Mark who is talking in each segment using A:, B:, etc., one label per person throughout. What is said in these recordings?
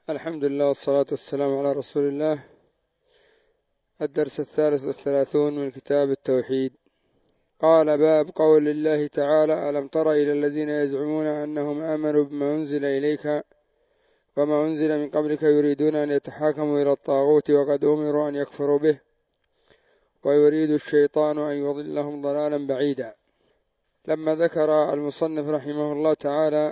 A: الحمد لله والصلاة والسلام على رسول الله. الدرس 33 من كتاب التوحيد. قال: باب قول الله تعالى: ألم تر إلى الذين يزعمون أنهم آمنوا بما أنزل إليك وما أنزل من قبلك يريدون أن يتحاكموا إلى الطاغوت وقد أمروا أن يكفروا به ويريد الشيطان أن يضلهم ضلالا بعيدا. لما ذكر المصنف رحمه الله تعالى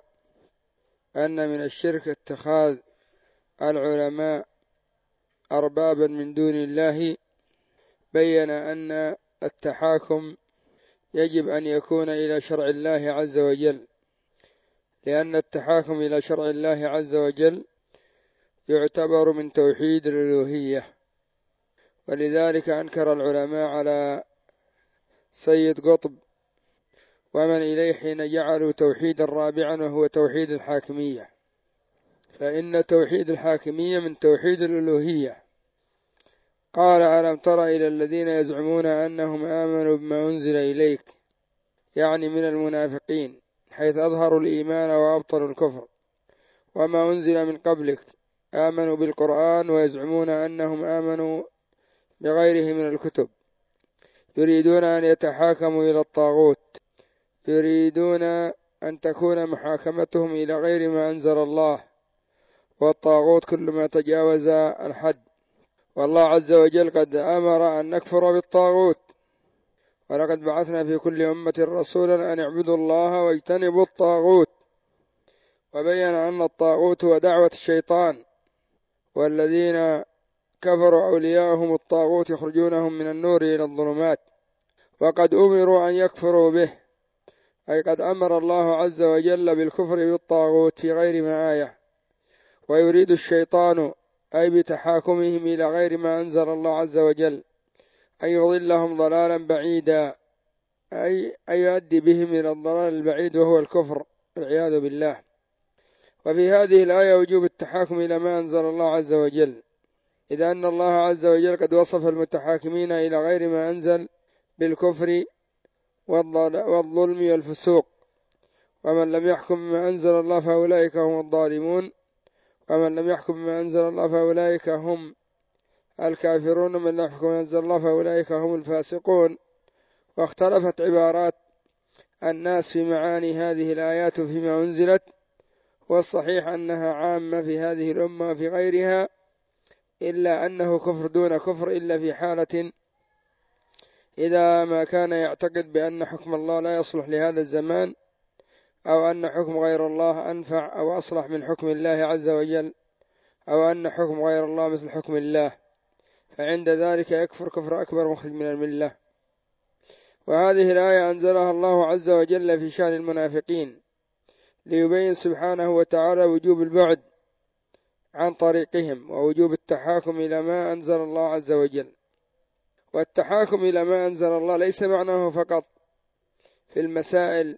A: أن من الشرك اتخاذ العلماء أربابا من دون الله، بين أن التحاكم يجب أن يكون إلى شرع الله عز وجل، لأن التحاكم إلى شرع الله عز وجل يعتبر من توحيد الألوهية. ولذلك أنكر العلماء على سيد قطب ومن إليه حين جعلوا توحيدا رابعا وهو توحيد الحاكمية، فإن توحيد الحاكمية من توحيد الألوهية. قال: ألم تر إلى الذين يزعمون أنهم آمنوا بما أنزل إليك، يعني من المنافقين، حيث أظهروا الإيمان وأبطلوا الكفر، وما أنزل من قبلك، آمنوا بالقرآن ويزعمون أنهم آمنوا بغيره من الكتب، يريدون أن يتحاكموا إلى الطاغوت، يريدون أن تكون محاكمتهم إلى غير ما أنزل الله، والطاغوت كل ما تجاوز الحد. والله عز وجل قد أمر أن نكفر بالطاغوت: ولقد بعثنا في كل أمة رسولا أن اعبدوا الله واجتنبوا الطاغوت. وبين أن الطاغوت هو دعوة الشيطان، والذين كفروا أولياءهم الطاغوت يخرجونهم من النور إلى الظلمات، وقد أمروا أن يكفروا به، أي قد أمر الله عز وجل بالكفر بالطاغوت في غير ما آية. ويريد الشيطان، أي بتحاكمهم إلى غير ما أنزل الله عز وجل، أن يضلهم ضلالا بعيدا، أي يؤدي بهم إلى الضلال البعيد وهو الكفر والعياذ بالله. وفي هذه الآية وجوب التحاكم إلى ما أنزل الله عز وجل، إذ أن الله عز وجل قد وصف المتحاكمين إلى غير ما أنزل بالكفر والظلم والفسوق: ومن لم يحكم بما أنزل الله فأولئك هم الظالمون، ومن لم يحكم بما أنزل الله فأولئك هم الكافرون، ومن لم يحكم بما أنزل الله فأولئك هم الفاسقون. واختلفت عبارات الناس في معاني هذه الآيات فيما أنزلت، والصحيح أنها عامة في هذه الأمة وفي غيرها، إلا أنه كفر دون كفر، إلا في حالة إذا ما كان يعتقد بأن حكم الله لا يصلح لهذا الزمان، أو أن حكم غير الله أنفع أو أصلح من حكم الله عز وجل، أو أن حكم غير الله مثل حكم الله، فعند ذلك يكفر كفر أكبر مخرج من الملة. وهذه الآية أنزلها الله عز وجل في شأن المنافقين، ليبين سبحانه وتعالى وجوب البعد عن طريقهم ووجوب التحاكم إلى ما أنزل الله عز وجل. والتحاكم إلى ما أنزل الله ليس معناه فقط في المسائل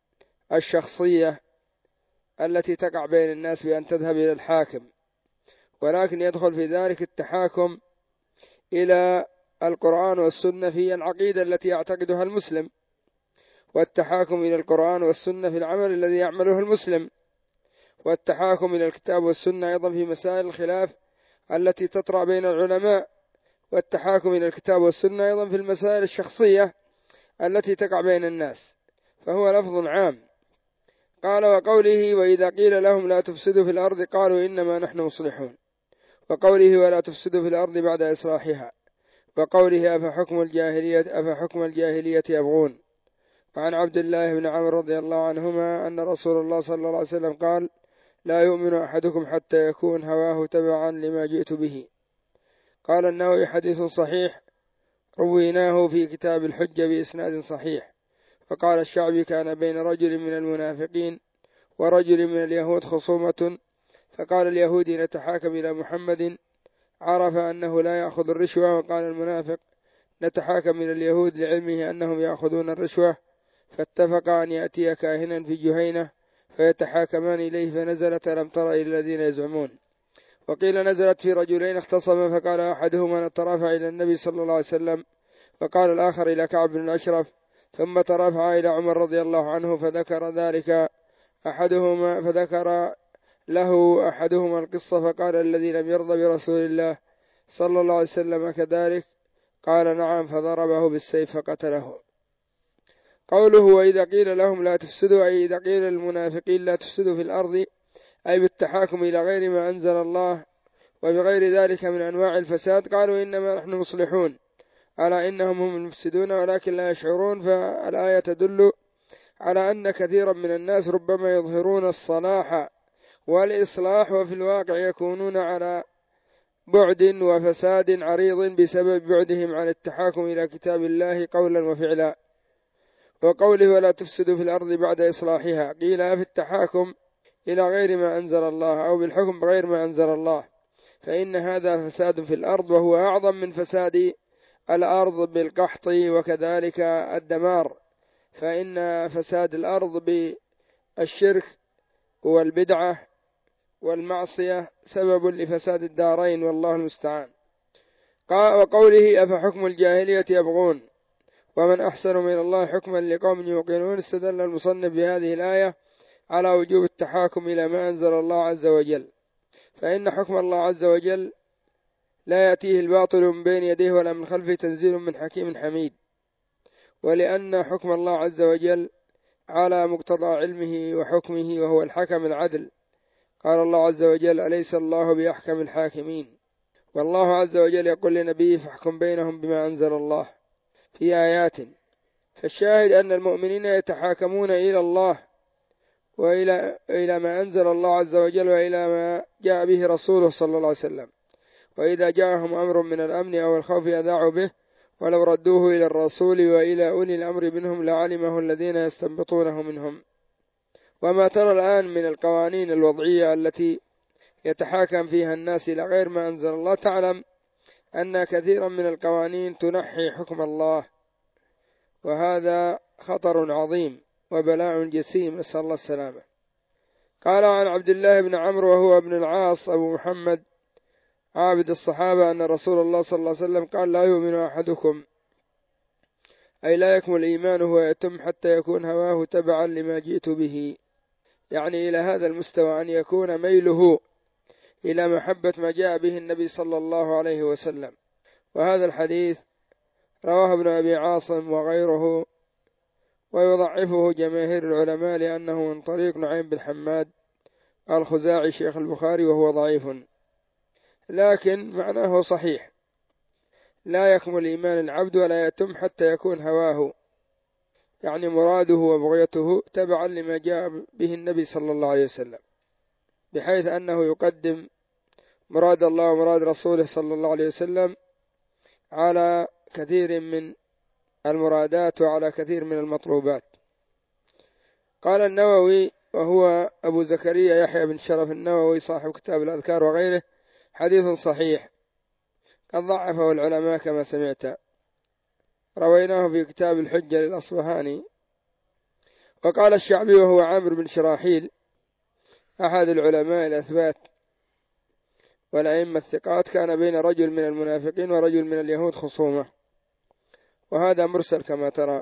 A: الشخصية التي تقع بين الناس بأن تذهب إلى الحاكم، ولكن يدخل في ذلك التحاكم إلى القرآن والسنة في العقيدة التي يعتقدها المسلم، والتحاكم إلى القرآن والسنة في العمل الذي يعمله المسلم، والتحاكم إلى الكتاب والسنة أيضا في مسائل الخلاف التي تطرأ بين العلماء، والتحاكم إلى الكتاب والسنة أيضا في المسائل الشخصية التي تقع بين الناس، فهو لفظ عام. قال: وقوله: وإذا قيل لهم لا تفسدوا في الأرض قالوا إنما نحن مصلحون، وقوله: ولا تفسدوا في الأرض بعد إصلاحها، وقوله: أفحكم الجاهلية يبغون. وعن عبد الله بن عمرو رضي الله عنهما أن رسول الله صلى الله عليه وسلم قال: لا يؤمن أحدكم حتى يكون هواه تبعا لما جئت به. قال النووي: حديث صحيح، رويناه في كتاب الحجة بإسناد صحيح. وقال الشعبي: كان بين رجل من المنافقين ورجل من اليهود خصومة، فقال اليهودي: نتحاكم إلى محمد، عرف أنه لا يأخذ الرشوة، وقال المنافق: نتحاكم إلى اليهود لعلمه أنهم يأخذون الرشوة، فاتفقا أن يأتي كاهنا في جهينة فيتحاكمان إليه، فنزلت: ألم تر إلى الذين يزعمون. وقيل نزلت في رجلين اختصما، فقال أحدهما: نترافع إلى النبي صلى الله عليه وسلم، وقال الآخر إلى كعب بن الأشرف، ثم ترافع إلى عمر رضي الله عنه، فذكر ذلك أحدهما، فذكر له أحدهما القصة فقال الذي لم يرضى برسول الله صلى الله عليه وسلم كذلك؟ قال نعم، فضربه بالسيف فقتله. قوله وإذا قيل لهم لا تفسدوا، أي إذا قيل للمنافقين لا تفسدوا في الأرض، أي بالتحاكم إلى غير ما أنزل الله وبغير ذلك من أنواع الفساد، قالوا إنما نحن مصلحون، ألا إنهم هم المفسدون ولكن لا يشعرون. فالآية تدل على أن كثيرا من الناس ربما يظهرون الصلاح والإصلاح وفي الواقع يكونون على بعد وفساد عريض بسبب بعدهم عن التحاكم إلى كتاب الله قولا وفعلا. وقوله ولا تفسدوا في الأرض بعد إصلاحها، قيل في التحاكم إلى غير ما أنزل الله أو بالحكم بغير ما أنزل الله، فإن هذا فساد في الأرض، وهو أعظم من فساد الأرض بالقحط وكذلك الدمار، فإن فساد الأرض بالشرك والبدعة والمعصية سبب لفساد الدارين، والله المستعان. وقوله أفحكم الجاهلية يبغون ومن أحسن من الله حكما لقوم يوقنون، استدل المصنف بهذه الآية على وجوب التحاكم إلى ما أنزل الله عز وجل، فإن حكم الله عز وجل لا يأتيه الباطل من بين يديه ولا من خلفه، تنزيل من حكيم حميد. ولأن حكم الله عز وجل على مقتضى علمه وحكمه، وهو الحكم العدل. قال الله عز وجل أليس الله بأحكم الحاكمين، والله عز وجل يقول لنبيه فاحكم بينهم بما أنزل الله في آيات. فالشاهد أن المؤمنين يتحاكمون إلى الله وإلى ما أنزل الله عز وجل وإلى ما جاء به رسوله صلى الله عليه وسلم، وإذا جاءهم أمر من الأمن أو الخوف أذاعوا به، ولو ردوه إلى الرسول وإلى أولي الأمر منهم لعلمه الذين يستنبطونه منهم. وما ترى الآن من القوانين الوضعية التي يتحاكم فيها الناس إلى غير ما أنزل الله، تعلم أن كثيرا من القوانين تنحي حكم الله، وهذا خطر عظيم وبلاء جسيم، نسأل الله السلامة. قال عن عبد الله بن عمرو وهو ابن العاص أبو محمد عابد الصحابة أن رسول الله صلى الله عليه وسلم قال لا يؤمن أحدكم، أي لا يكمل إيمانه ويتم حتى يكون هواه تبعا لما جئت به، يعني إلى هذا المستوى أن يكون ميله إلى محبة ما جاء به النبي صلى الله عليه وسلم. وهذا الحديث رواه ابن أبي عاصم وغيره، ويضعفه جماهير العلماء لأنه من طريق نعيم بن حماد الخزاعي شيخ البخاري، وهو ضعيف، لكن معناه صحيح، لا يكمل إيمان العبد ولا يتم حتى يكون هواه، يعني مراده وبغيته تبعا لما جاء به النبي صلى الله عليه وسلم، بحيث أنه يقدم مراد الله ومراد رسوله صلى الله عليه وسلم على كثير من المرادات وعلى كثير من المطلوبات. قال النووي وهو أبو زكريا يحيى بن شرف النووي صاحب كتاب الأذكار وغيره: حديث صحيح قد ضعفه العلماء كما سمعت، رويناه في كتاب الحجة للأصبهاني. وقال الشعبي وهو عامر بن شراحيل أحد العلماء الأثبات والأئمة الثقات: كان بين رجل من المنافقين ورجل من اليهود خصومة، وهذا مرسل كما ترى،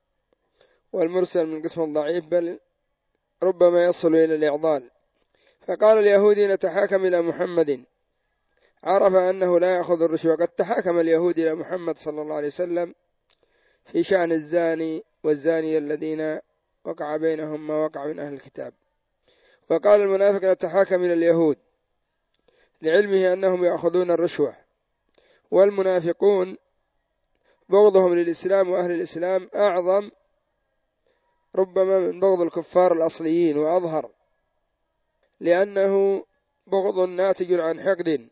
A: والمرسل من قسم الضعيف بل ربما يصل إلى الإعضال. فقال اليهودي نتحاكم إلى محمد، عرف أنه لا يأخذ الرشوة. قد تحاكم اليهود إلى محمد صلى الله عليه وسلم في شأن الزاني والزانية الذين وقع بينهم ما وقع من أهل الكتاب. وقال المنافق نتحاكم إلى اليهود لعلمه أنهم يأخذون الرشوة، والمنافقون بغضهم للإسلام وأهل الإسلام أعظم ربما من بغض الكفار الأصليين وأظهر، لأنه بغض ناتج عن حقد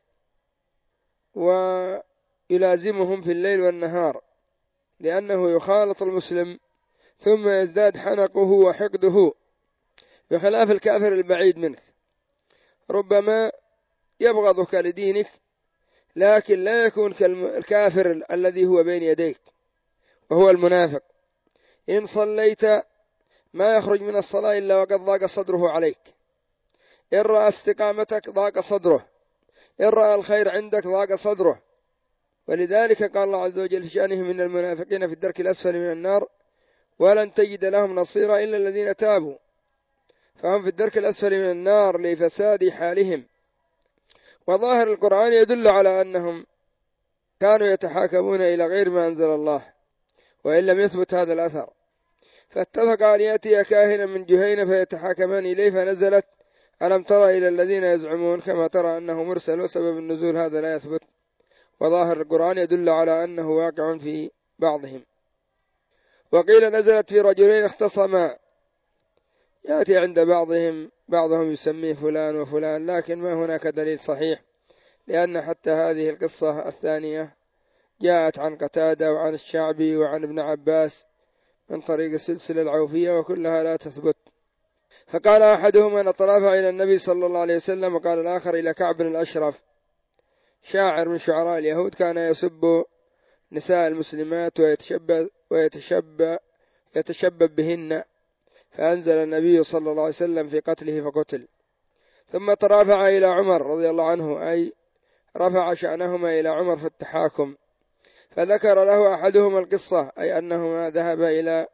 A: ويلازمهم في الليل والنهار، لأنه يخالط المسلم ثم يزداد حنقه وحقده، بخلاف الكافر البعيد منك ربما يبغضك لدينك لكن لا يكون كالكافر الذي هو بين يديك وهو المنافق. إن صليت ما يخرج من الصلاة إلا وقد ضاق صدره عليك، إن رأى استقامتك ضاق صدره، إن رأى الخير عندك ضاق صدره. ولذلك قال الله عز وجل في شأنه من المنافقين في الدرك الأسفل من النار ولن تجد لهم نصيرا إلا الذين تابوا فهم في الدرك الأسفل من النار لفساد حالهم. وظاهر القرآن يدل على أنهم كانوا يتحاكمون إلى غير ما أنزل الله، وإن لم يثبت هذا الأثر، فاتفق أن يأتي كاهنا من جهينة فيتحاكمان إليه، فنزلت ألم ترى إلى الذين يزعمون، كما ترى أنه مرسل، وسبب النزول هذا لا يثبت، وظاهر القرآن يدل على أنه واقع في بعضهم. وقيل نزلت في رجلين اختصما، يأتي عند بعضهم يسميه فلان وفلان، لكن ما هناك دليل صحيح، لأن حتى هذه القصة الثانية جاءت عن قتادة وعن الشعبي وعن ابن عباس من طريق السلسلة العوفية، وكلها لا تثبت. فقال أحدهما نترافع إلى النبي صلى الله عليه وسلم، وقال الآخر إلى كعب بن الأشرف، شاعر من شعراء اليهود كان يسب نساء المسلمات ويتشبب بهن، فأنزل النبي صلى الله عليه وسلم في قتله فقتل. ثم ترافع إلى عمر رضي الله عنه، أي رفع شأنهما إلى عمر في التحاكم، فذكر له أحدهما القصة، أي أنهما ذهب إلى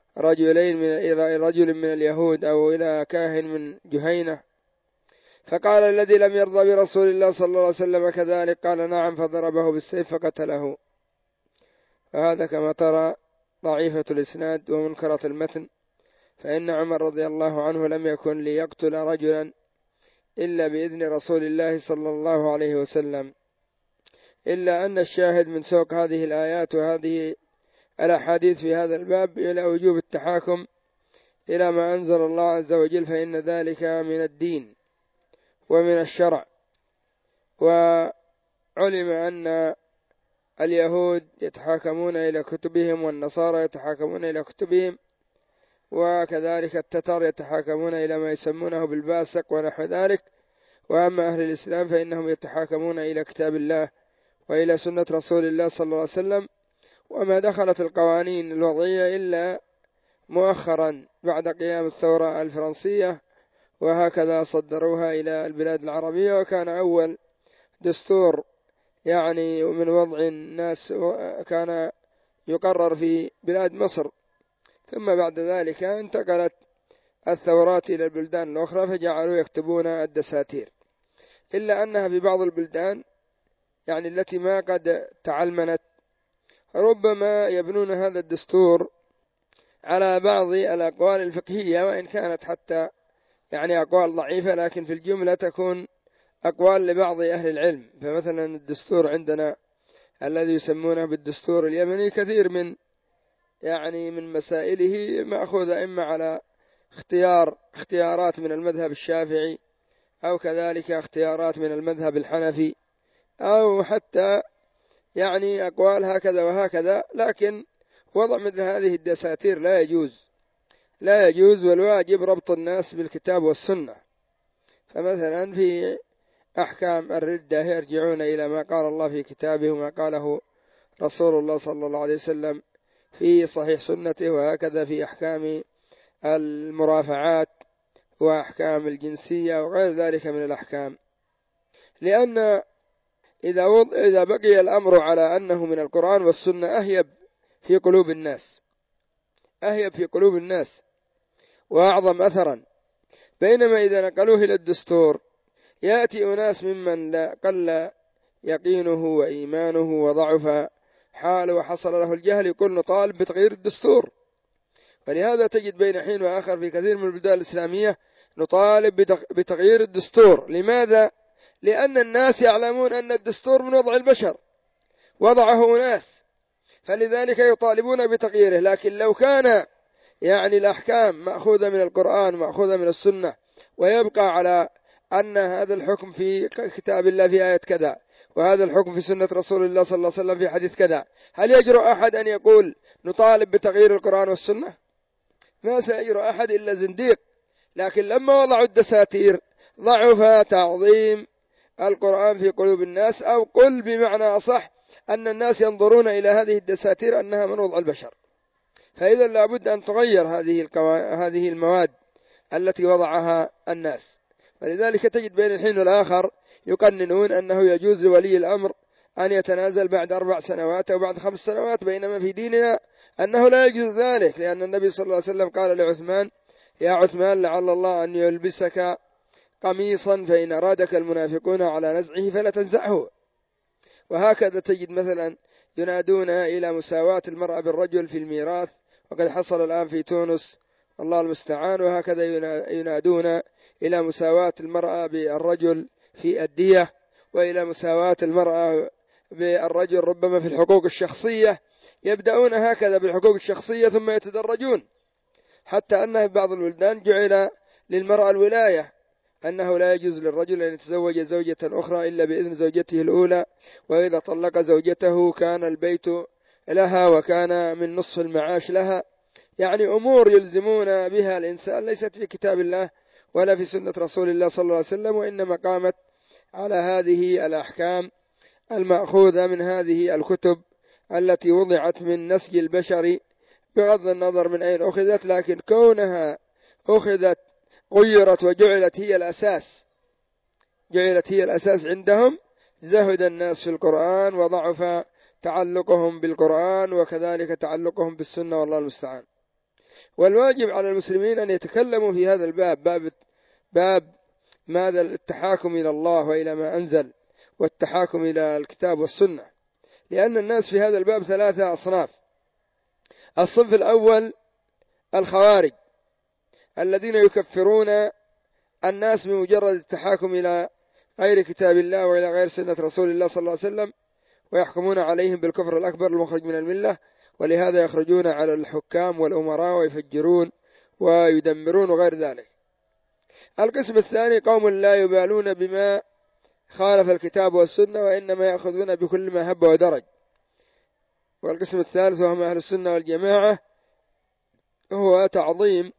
A: رجل من اليهود أو إلى كاهن من جهينة، فقال الذي لم يرضى برسول الله صلى الله عليه وسلم كذلك؟ قال نعم، فضربه بالسيف فقتله. فهذا كما ترى ضعيفة الإسناد ومنكرة المتن، فإن عمر رضي الله عنه لم يكن ليقتل رجلا إلا بإذن رسول الله صلى الله عليه وسلم، إلا أن الشاهد من سوق هذه الآيات وهذه الأحاديث في هذا الباب إلى وجوب التحاكم إلى ما أنزل الله عز وجل، فإن ذلك من الدين ومن الشرع. وعلم أن اليهود يتحاكمون إلى كتبهم، والنصارى يتحاكمون إلى كتبهم، وكذلك التتر يتحاكمون إلى ما يسمونه بالباسق ونحو ذلك. وأما أهل الإسلام فإنهم يتحاكمون إلى كتاب الله وإلى سنة رسول الله صلى الله عليه وسلم. وما دخلت القوانين الوضعية إلا مؤخرا بعد قيام الثورة الفرنسية، وهكذا صدروها إلى البلاد العربية، وكان أول دستور يعني من وضع الناس كان يقرر في بلاد مصر، ثم بعد ذلك انتقلت الثورات إلى البلدان الأخرى فجعلوا يكتبون الدساتير، إلا أنها في بعض البلدان يعني التي ما قد تعلمنت ربما يبنون هذا الدستور على بعض الأقوال الفقهية، وإن كانت حتى يعني أقوال ضعيفة، لكن في الجملة تكون أقوال لبعض أهل العلم. فمثلا الدستور عندنا الذي يسمونه بالدستور اليمني كثير من مسائله مأخوذة إما على اختيارات من المذهب الشافعي، أو كذلك اختيارات من المذهب الحنفي، أو حتى يعني أقوال هكذا وهكذا. لكن وضع مثل هذه الدساتير لا يجوز، والواجب ربط الناس بالكتاب والسنة. فمثلا في أحكام الردة يرجعون إلى ما قال الله في كتابه وما قاله رسول الله صلى الله عليه وسلم في صحيح سنته، وهكذا في أحكام المرافعات وأحكام الجنسية وغير ذلك من الأحكام. لأن إذا بقي الأمر على أنه من القرآن والسنة أهيب في قلوب الناس وأعظم أثرا، بينما إذا نقلوه إلى الدستور يأتي أناس ممن قل يقينه وإيمانه وضعف حاله وحصل له الجهل يقول نطالب بتغيير الدستور. ولهذا تجد بين حين وآخر في كثير من البلدان الإسلامية نطالب بتغيير الدستور. لماذا؟ لأن الناس يعلمون أن الدستور من وضع البشر، وضعه أناس، فلذلك يطالبون بتغييره. لكن لو كان الأحكام مأخوذة من القرآن مأخوذة من السنة، ويبقى على أن هذا الحكم في كتاب الله في آية كذا، وهذا الحكم في سنة رسول الله صلى الله عليه وسلم في حديث كذا، هل يجرؤ أحد أن يقول نطالب بتغيير القرآن والسنة؟ ما سيجرؤ أحد إلا زنديق. لكن لما وضعوا الدساتير ضعف تعظيم القرآن في قلوب الناس، أو قل بمعنى أصح أن الناس ينظرون إلى هذه الدساتير أنها من وضع البشر. فإذا لابد أن تغير هذه المواد التي وضعها الناس. ولذلك تجد بين الحين والآخر يقننون أنه يجوز لولي الأمر أن يتنازل بعد 4 سنوات أو بعد 5 سنوات، بينما في ديننا أنه لا يجوز ذلك، لأن النبي صلى الله عليه وسلم قال لعثمان يا عثمان لعل الله أن يلبسك قميصا فإن أرادك المنافقون على نزعه فلا تنزعه. وهكذا تجد مثلا ينادون إلى مساواة المرأة بالرجل في الميراث، وقد حصل الآن في تونس الله المستعان. وهكذا ينادون إلى مساواة المرأة بالرجل في الدية، وإلى مساواة المرأة بالرجل ربما في الحقوق الشخصية. يبدأون هكذا بالحقوق الشخصية ثم يتدرجون، حتى أنه في بعض البلدان جعل للمرأة الولاية، أنه لا يجوز للرجل أن يتزوج زوجة أخرى إلا بإذن زوجته الأولى، وإذا طلق زوجته كان البيت لها وكان من نصف المعاش لها. يعني أمور يلزمون بها الإنسان ليست في كتاب الله ولا في سنة رسول الله صلى الله عليه وسلم، وإنما قامت على هذه الأحكام المأخوذة من هذه الكتب التي وضعت من نسج البشر بغض النظر من أين أخذت، لكن كونها أخذت غيرت وجعلت هي الأساس، جعلت هي الأساس عندهم. زهد الناس في القرآن وضعف تعلقهم بالقرآن وكذلك تعلقهم بالسنة، والله المستعان. والواجب على المسلمين أن يتكلموا في هذا الباب، باب ماذا التحاكم إلى الله وإلى ما أنزل، والتحاكم إلى الكتاب والسنة، لأن الناس في هذا الباب ثلاثة أصناف. الصنف الأول الخوارج الذين يكفرون الناس بمجرد التحاكم إلى غير كتاب الله وإلى غير سنة رسول الله صلى الله عليه وسلم، ويحكمون عليهم بالكفر الأكبر المخرج من الملة، ولهذا يخرجون على الحكام والأمراء ويفجرون ويدمرون وغير ذلك. القسم الثاني قوم لا يبالون بما خالف الكتاب والسنة، وإنما يأخذون بكل ما هب ودرج. والقسم الثالث وهم أهل السنة والجماعة هو تعظيم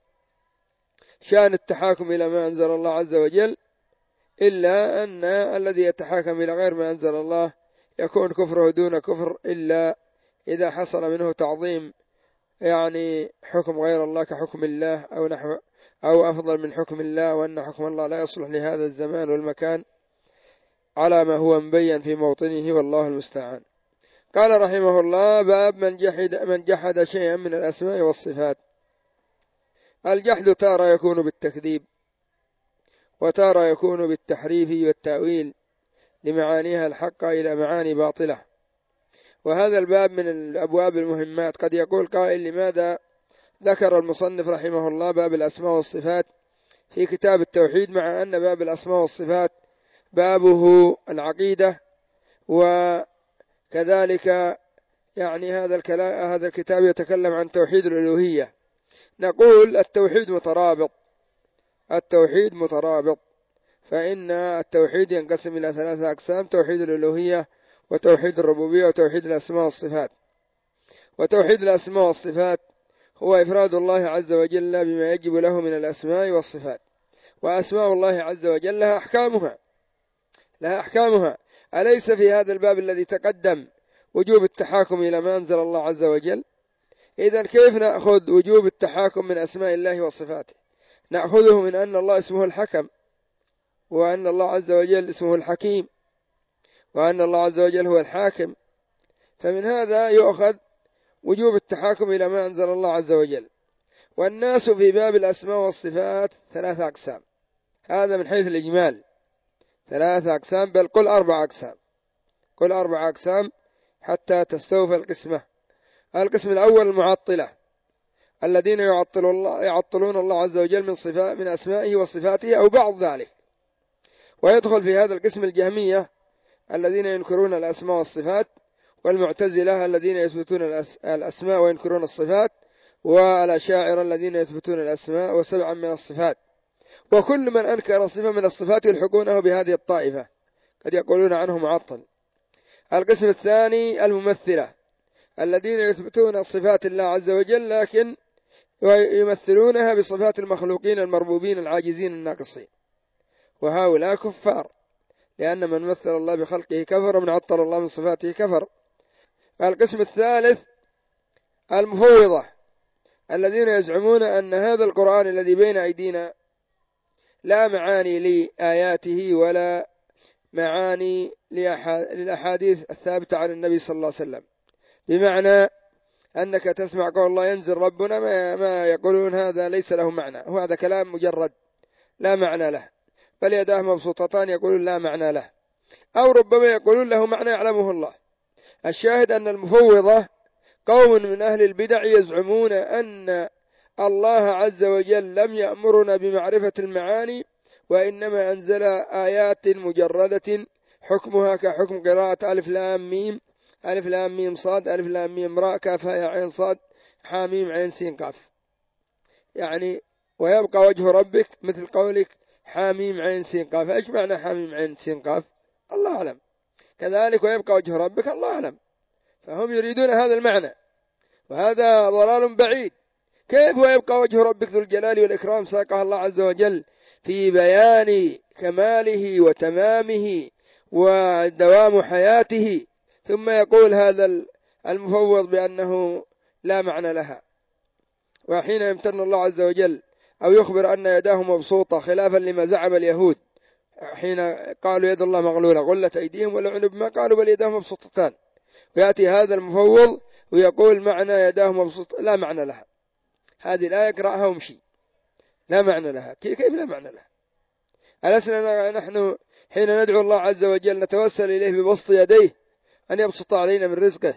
A: شأن التحاكم إلى ما أنزل الله عز وجل، إلا أن الذي يتحاكم إلى غير ما أنزل الله يكون كفره دون كفر، إلا إذا حصل منه تعظيم يعني حكم غير الله كحكم الله أو نحو أو أفضل من حكم الله، وأن حكم الله لا يصلح لهذا الزمان والمكان على ما هو مبين في موطنه، والله المستعان. قال رحمه الله: باب من جحد شيئا من الأسماء والصفات. الجحد تارة يكون بالتكذيب، وتارة يكون بالتحريف والتأويل لمعانيها الحقة إلى معاني باطلة. وهذا الباب من الأبواب المهمات. قد يقول قائل: لماذا ذكر المصنف رحمه الله باب الأسماء والصفات في كتاب التوحيد، مع أن باب الأسماء والصفات بابه العقيدة، وكذلك يعني هذا الكتاب يتكلم عن توحيد الألوهية. نقول التوحيد مترابط، فإن التوحيد ينقسم إلى ثلاثة أقسام: توحيد الألوهية، وتوحيد الربوبية، وتوحيد الأسماء والصفات. وتوحيد الأسماء والصفات هو إفراد الله عز وجل بما يجب له من الأسماء والصفات. وأسماء الله عز وجل لها أحكامها. أليس في هذا الباب الذي تقدم وجوب التحاكم إلى ما أنزل الله عز وجل؟ إذن كيف نأخذ وجوب التحاكم من أسماء الله وصفاته؟ نأخذه من أن الله اسمه الحكم، وأن الله عز وجل اسمه الحكيم، وأن الله عز وجل هو الحاكم. فمن هذا يؤخذ وجوب التحاكم إلى ما أنزل الله عز وجل. والناس في باب الأسماء والصفات ثلاثة أقسام، هذا من حيث الإجمال، ثلاثة أقسام، بل قل أربع أقسام حتى تستوفى القسمة. القسم الأول المعطلة الذين يعطلون الله عز وجل من أسمائه وصفاته أو بعض ذلك. ويدخل في هذا القسم الجهمية الذين ينكرون الأسماء والصفات، والمعتزلة الذين يثبتون الأسماء وينكرون الصفات، والأشاعرة الذين يثبتون الأسماء وسبعا من الصفات. وكل من أنكر صفة من الصفات يلحقونه بهذه الطائفة، قد يقولون عنه معطل. القسم الثاني الممثلة الذين يثبتون صفات الله عز وجل لكن يمثلونها بصفات المخلوقين المربوبين العاجزين الناقصين، وهؤلاء كفار، لأن من مثل الله بخلقه كفر، ومن عطل الله من صفاته كفر. القسم الثالث المفوضة الذين يزعمون أن هذا القرآن الذي بين أيدينا لا معاني لآياته ولا معاني للأحاديث الثابتة عن النبي صلى الله عليه وسلم، بمعنى أنك تسمع قول الله ينزل ربنا، ما يقولون هذا ليس له معنى، وهذا كلام مجرد لا معنى له، بل يداه مبسوطتان يقولون لا معنى له، أو ربما يقولون له معنى يعلمه الله. الشاهد أن المفوضة قوم من أهل البدع يزعمون أن الله عز وجل لم يأمرنا بمعرفة المعاني، وإنما أنزل آيات مجردة حكمها كحكم قراءة ألف لام ميم، ألف لام ميم صاد، ألف لام ميم راء، كاف يا عين صاد، حاميم عين سين قاف. يعني ويبقى وجه ربك مثل قولك حاميم عين سين قاف. إيش معنى حاميم عين سين قاف؟ الله أعلم. كذلك ويبقى وجه ربك الله أعلم. فهم يريدون هذا المعنى، وهذا ضلال بعيد. كيف ويبقى وجه ربك ذو الجلال والإكرام ساقها الله عز وجل في بيان كماله وتمامه ودوام حياته، ثم يقول هذا المفوض بأنه لا معنى لها؟ وحين يمتن الله عز وجل أو يخبر أن يداه مبسوطة خلافا لما زعم اليهود حين قالوا يد الله مغلولة غلت أيديهم ولعنوا بما قالوا بل يداه مبسوطتان، ويأتي هذا المفوض ويقول معنى يداه مبسوطة لا معنى لها. هذه الآية اقرأها وامشي، لا معنى لها. كيف لا معنى لها؟ ألسنا نحن حين ندعو الله عز وجل نتوسل إليه ببسط يديه أن يبسط علينا من رزقه،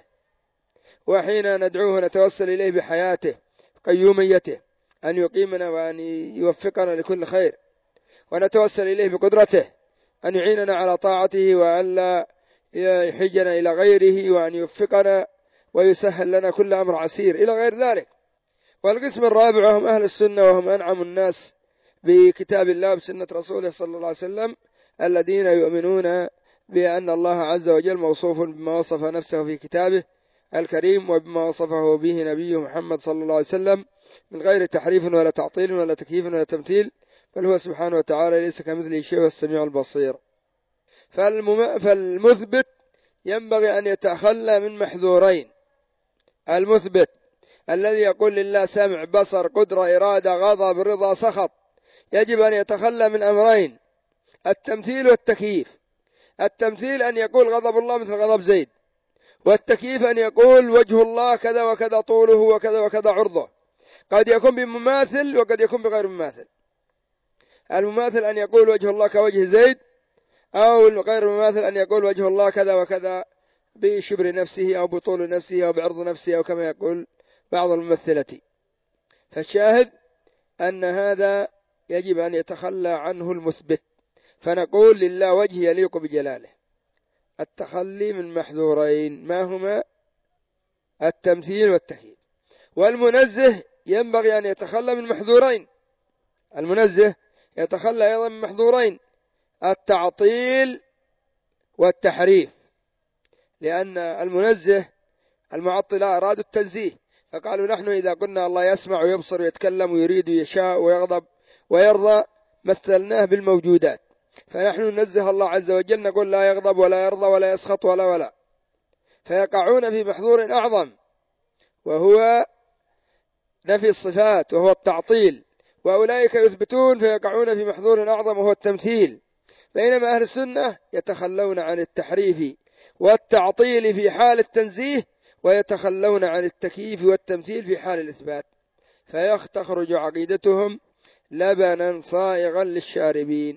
A: وحين ندعوه نتوسل إليه بحياته قيوميته أن يقيمنا وأن يوفقنا لكل خير، ونتوسل إليه بقدرته أن يعيننا على طاعته وأن لا يحجنا إلى غيره، وأن يوفقنا ويسهل لنا كل أمر عسير إلى غير ذلك. والقسم الرابع هم أهل السنة، وهم أنعم الناس بكتاب الله بسنة رسوله صلى الله عليه وسلم، الذين يؤمنون بأن الله عز وجل موصوف بما وصف نفسه في كتابه الكريم وبما وصفه به نبيه محمد صلى الله عليه وسلم من غير تحريف ولا تعطيل ولا تكييف ولا تمثيل، بل هو سبحانه وتعالى ليس كمثله شيء والسميع البصير. فالمثبت ينبغي أن يتخلى من محذورين. المثبت الذي يقول لله سمع بصر قدرة إرادة غضب رضا سخط يجب أن يتخلى من أمرين: التمثيل والتكييف. التمثيل أن يقول غضب الله مثل غضب زيد، والتكييف أن يقول وجه الله كذا وكذا طوله وكذا وكذا عرضه. قد يكون بمماثل وقد يكون بغير مماثل. المماثل أن يقول وجه الله كوجه زيد، أو غير مماثل أن يقول وجه الله كذا وكذا بشبر نفسه أو بطول نفسه أو بعرض نفسه أو كما يقول بعض الممثلة. فالشاهد أن هذا يجب أن يتخلى عنه المثبت، فنقول لله وجه يليق بجلاله. التخلي من محذورين ما هما؟ التمثيل والتكييف. والمنزه ينبغي أن يتخلى من محذورين. المنزه يتخلى أيضا من محذورين: التعطيل والتحريف، لأن المنزه المعطلة أرادوا التنزيه، فقالوا نحن إذا قلنا الله يسمع ويبصر ويتكلم ويريد ويشاء ويغضب ويرضى مثلناه بالموجودات، فنحن ننزه الله عز وجل نقول لا يغضب ولا يرضى ولا يسخط ولا فيقعون في محظور أعظم وهو نفي الصفات وهو التعطيل، وأولئك يثبتون فيقعون في محظور أعظم وهو التمثيل. بينما أهل السنة يتخلون عن التحريف والتعطيل في حال التنزيه، ويتخلون عن التكييف والتمثيل في حال الإثبات، فيخرج عقيدتهم لبنا صائغا للشاربين.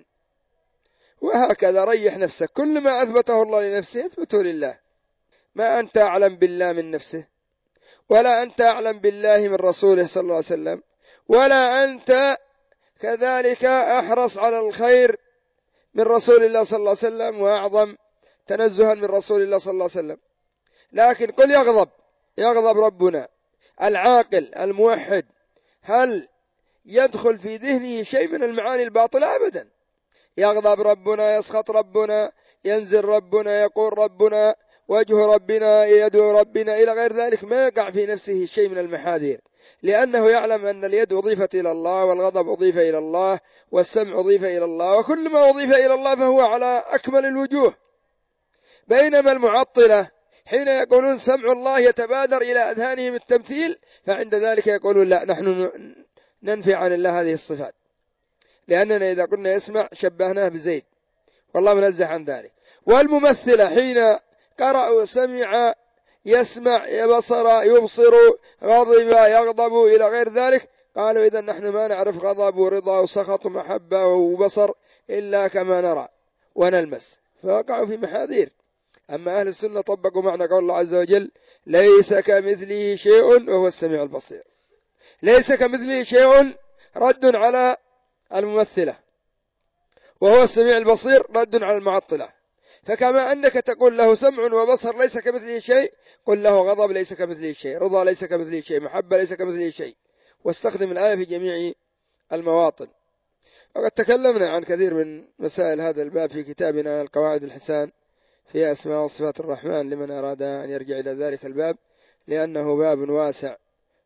A: وهكذا ريح نفسك، كل ما أثبته الله لنفسه اثبته لله. ما أنت أعلم بالله من نفسه، ولا أنت أعلم بالله من رسوله صلى الله عليه وسلم، ولا أنت كذلك أحرص على الخير من رسول الله صلى الله عليه وسلم وأعظم تنزها من رسول الله صلى الله عليه وسلم. لكن قل يغضب ربنا العاقل الموحد، هل يدخل في ذهنه شيء من المعاني الباطلة؟ أبدا. يغضب ربنا، يسخط ربنا، ينزل ربنا، يقول ربنا، وجه ربنا، يدعو ربنا إلى غير ذلك، ما يقع في نفسه شيء من المحاذير، لأنه يعلم أن اليد أضيفت إلى الله، والغضب أضيف إلى الله، والسمع أضيف إلى الله، وكل ما أضيف إلى الله فهو على أكمل الوجوه. بينما المعطلة حين يقولون سمع الله يتبادر إلى أذهانهم التمثيل، فعند ذلك يقولون لا، نحن ننفي عن الله هذه الصفات، لأننا إذا قلنا يسمع شبهناه بزيد، والله منزه عن ذلك. والممثلة حين قرأوا سمع يسمع يبصر يبصر غضب يغضب إلى غير ذلك. قالوا إذا نحن ما نعرف غضب ورضا وسخط ومحبة وبصر إلا كما نرى ونلمس، فوقعوا في محاذير. أما أهل السنة طبقوا معنى قول الله عز وجل ليس كمثله شيء وهو السميع البصير. ليس كمثله شيء رد على الممثلة، وهو السميع البصير رد على المعطلة. فكما أنك تقول له سمع وبصر ليس كمثله شيء، قل له غضب ليس كمثله شيء، رضا ليس كمثله شيء، محبة ليس كمثله شيء، واستخدم الآية في جميع المواطن. وقد تكلمنا عن كثير من مسائل هذا الباب في كتابنا القواعد الحسان في أسماء وصفات الرحمن، لمن أراد أن يرجع إلى ذلك الباب، لأنه باب واسع.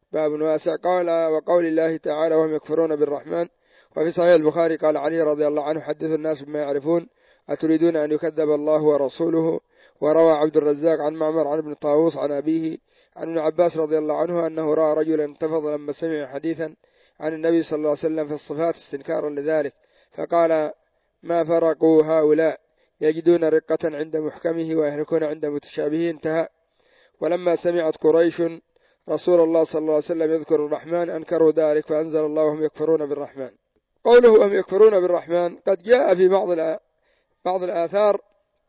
A: قال وقول الله تعالى وهم يكفرون بالرحمن. وفي صحيح البخاري قال علي رضي الله عنه حدثوا الناس بما يعرفون أتريدون أن يكذب الله ورسوله. وروى عبد الرزاق عن معمر عن ابن طاووس عن أبيه عن ابن عباس رضي الله عنه أنه رأى رجلا انتفض لما سمع حديثا عن النبي صلى الله عليه وسلم في الصفات استنكارا لذلك، فقال ما فرقوا هؤلاء يجدون رقة عند محكمه ويهلكون عند متشابهه. انتهى. ولما سمعت قريش رسول الله صلى الله عليه وسلم يذكر الرحمن أنكروا ذلك، فأنزل الله وهم يكفرون بالرحمن. قوله وهم يكفرون بالرحمن قد جاء في بعض الآثار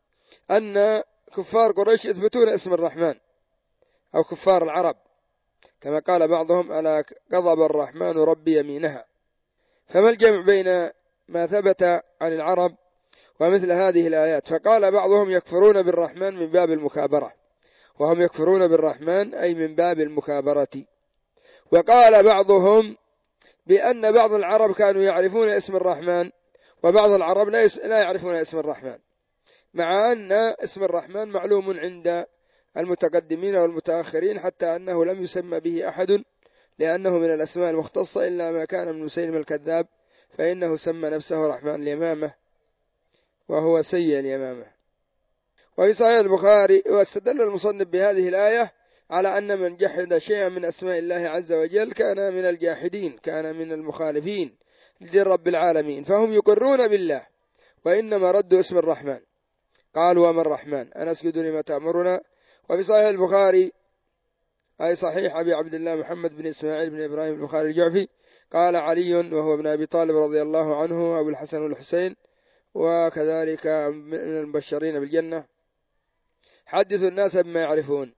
A: أن كفار قريش يثبتون اسم الرحمن، أو كفار العرب، كما قال بعضهم ألا غضب الرحمن رب يمينها. فما الجمع بين ما ثبت عن العرب ومثل هذه الآيات؟ فقال بعضهم يكفرون بالرحمن من باب المكابرة، وهم يكفرون بالرحمن أي من باب المكابرة. وقال بعضهم بأن بعض العرب كانوا يعرفون اسم الرحمن وبعض العرب لا يعرفون اسم الرحمن، مع أن اسم الرحمن معلوم عند المتقدمين والمتأخرين، حتى أنه لم يسمى به أحد لأنه من الأسماء المختصة إلا ما كان من مسيلم الكذاب، فإنه سمى نفسه رحمن اليمامة وهو سيء اليمامة. وفي صحيح البخاري واستدل المصنف بهذه الآية على أن من جحد شيئا من أسماء الله عز وجل كان من الجاحدين، كان من المخالفين لدين رب العالمين، فهم يقرون بالله وإنما ردوا اسم الرحمن. قالوا وما الرحمن أنسجد لما تأمرنا. وفي صحيح البخاري أي صحيح أبي عبد الله محمد بن إسماعيل بن إبراهيم البخاري الجعفي قال علي وهو ابن أبي طالب رضي الله عنه أبو الحسن والحسين وكذلك من المبشرين بالجنة حدثوا الناس بما يعرفون.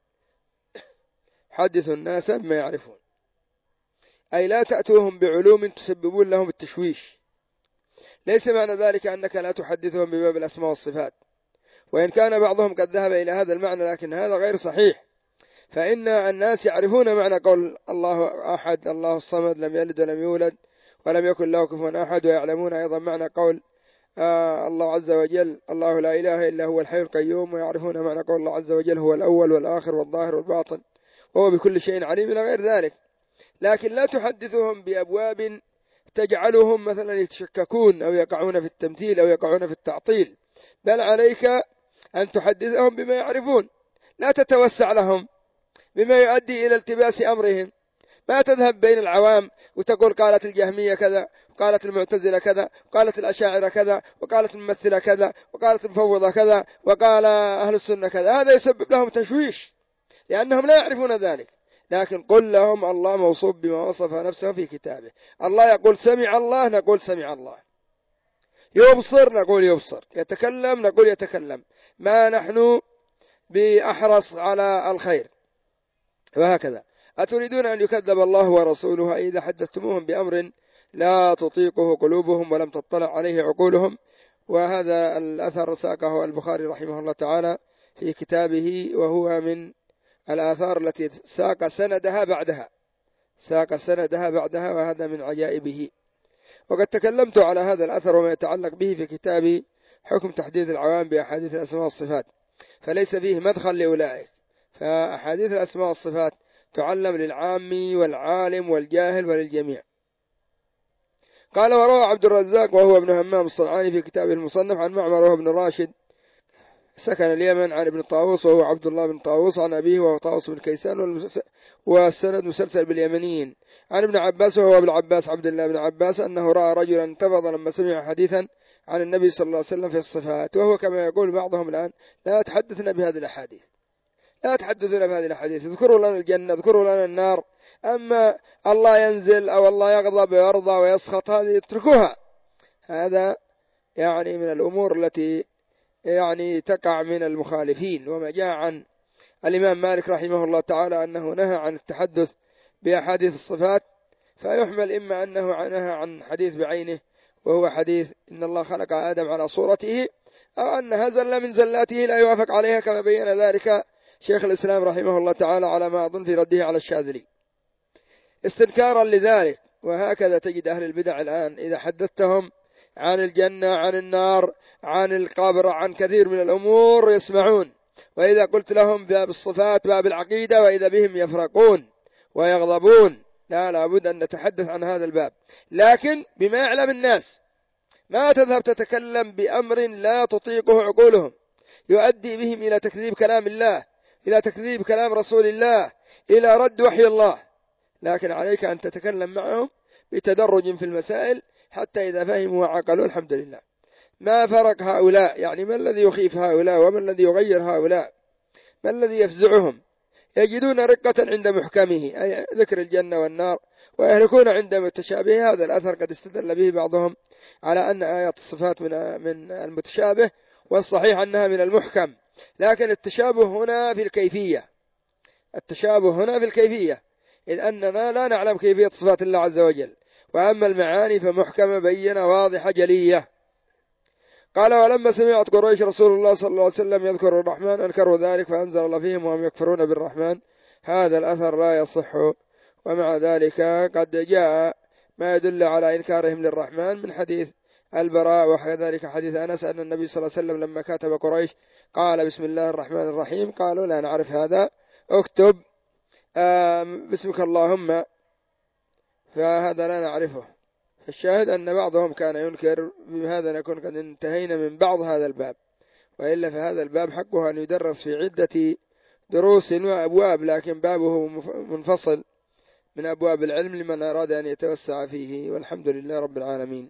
A: حدثوا الناس بما يعرفون أي لا تأتوهم بعلوم تسببون لهم التشويش. ليس معنى ذلك أنك لا تحدثهم بباب الأسماء والصفات، وإن كان بعضهم قد ذهب إلى هذا المعنى، لكن هذا غير صحيح. فإن الناس يعرفون معنى قول الله أحد الله الصمد لم يلد ولم يولد ولم يكن له كفوا أحد، ويعلمون أيضا معنى قول الله عز وجل الله لا إله إلا هو الحي القيوم، ويعرفون معنى قول الله عز وجل هو الأول والآخر والظاهر والباطن وهو بكل شيء عليم إلى غير ذلك. لكن لا تحدثهم بأبواب تجعلهم مثلا يتشككون أو يقعون في التمثيل أو يقعون في التعطيل، بل عليك أن تحدثهم بما يعرفون، لا تتوسع لهم بما يؤدي إلى التباس أمرهم. ما تذهب بين العوام وتقول قالت الجهمية كذا وقالت المعتزلة كذا وقالت الأشاعرة كذا وقالت الممثلة كذا وقالت المفوضة كذا وقال أهل السنة كذا، هذا يسبب لهم تشويش لأنهم لا يعرفون ذلك. لكن قل لهم الله موصوف بما وصف نفسه في كتابه. الله يقول سمع الله نقول سمع الله، يبصر نقول يبصر، يتكلم نقول يتكلم، ما نحن بأحرص على الخير. وهكذا أتريدون أن يكذب الله ورسوله إذا حدثتموهم بأمر لا تطيقه قلوبهم ولم تطلع عليه عقولهم. وهذا الأثر ساقه البخاري رحمه الله تعالى في كتابه، وهو من الآثار التي ساق سندها بعدها وهذا من عجائبه. وقد تكلمت على هذا الأثر وما يتعلق به في كتابي حكم تحديث العوام بأحاديث الأسماء والصفات، فليس فيه مدخل لأولئك، فأحاديث الأسماء والصفات تعلم للعام والعالم والجاهل وللجميع. قال وروى عبد الرزاق وهو ابن همام الصنعاني في كتابه المصنف عن معمر وهو ابن راشد سكن اليمن عن ابن طاووس وهو عبد الله بن طاووس عن أبيه وهو طاووس بن كيسان، والسند مسلسل باليمنيين عن ابن عباس وهو ابن عباس عبد الله بن عباس أنه رأى رجلا انتفض لما سمع حديثا عن النبي صلى الله عليه وسلم في الصفات، وهو كما يقول بعضهم الآن لا تحدثنا بهذه الأحاديث، لا تحدثون بهذه الأحاديث، اذكروا لنا الجنة، اذكروا لنا النار. أما الله ينزل أو الله يغضب ويرضى ويسخط هذه اتركوها. هذا يعني من الأمور التي يعني تقع من المخالفين. وما جاء عن الإمام مالك رحمه الله تعالى أنه نهى عن التحدث بأحاديث الصفات، فيحمل إما أنه نهى عن حديث بعينه وهو حديث إن الله خلق آدم على صورته، أو أنها زلة من زلاته لا يوافق عليها، كما بين ذلك شيخ الإسلام رحمه الله تعالى على ما أظن في رده على الشاذلي استنكارا لذلك. وهكذا تجد أهل البدع الآن إذا حدثتهم عن الجنة، عن النار، عن القبر، عن كثير من الأمور يسمعون، وإذا قلت لهم باب الصفات باب العقيدة وإذا بهم يفرقون ويغضبون. لا بد أن نتحدث عن هذا الباب، لكن بما يعلم الناس. ما تذهب تتكلم بأمر لا تطيقه عقولهم يؤدي بهم إلى تكذيب كلام الله، إلى تكذيب كلام رسول الله، إلى رد وحي الله. لكن عليك أن تتكلم معهم بتدرج في المسائل حتى إذا فهموا وعقلوا الحمد لله. ما فرق هؤلاء؟ يعني ما الذي يخيف هؤلاء وما الذي يغير هؤلاء؟ ما الذي يفزعهم؟ يجدون رقة عند محكمه أي ذكر الجنة والنار، ويهلكون عند متشابه. هذا الأثر قد استدل به بعضهم على أن آيات الصفات من المتشابه، والصحيح أنها من المحكم. لكن التشابه هنا في الكيفية، التشابه هنا في الكيفية، إذ أننا لا نعلم كيفية صفات الله عز وجل. وأما المعاني فمحكمة بينة واضحة جلية. قال ولما سمعت قريش رسول الله صلى الله عليه وسلم يذكر الرحمن أنكروا ذلك فأنزل الله فيهم وهم يكفرون بالرحمن. هذا الأثر لا يصح، ومع ذلك قد جاء ما يدل على إنكارهم للرحمن من حديث البراء، وكذلك حديث أنس أن النبي صلى الله عليه وسلم لما كاتب قريش قال بسم الله الرحمن الرحيم، قالوا لا نعرف هذا، اكتب باسمك اللهم، فهذا لا نعرفه. الشاهد أن بعضهم كان ينكر. بهذا نكون قد انتهينا من بعض هذا الباب، وإلا فهذا الباب حقه أن يدرس في عدة دروس وأبواب، لكن بابه منفصل من أبواب العلم لمن أراد أن يتوسع فيه. والحمد لله رب العالمين.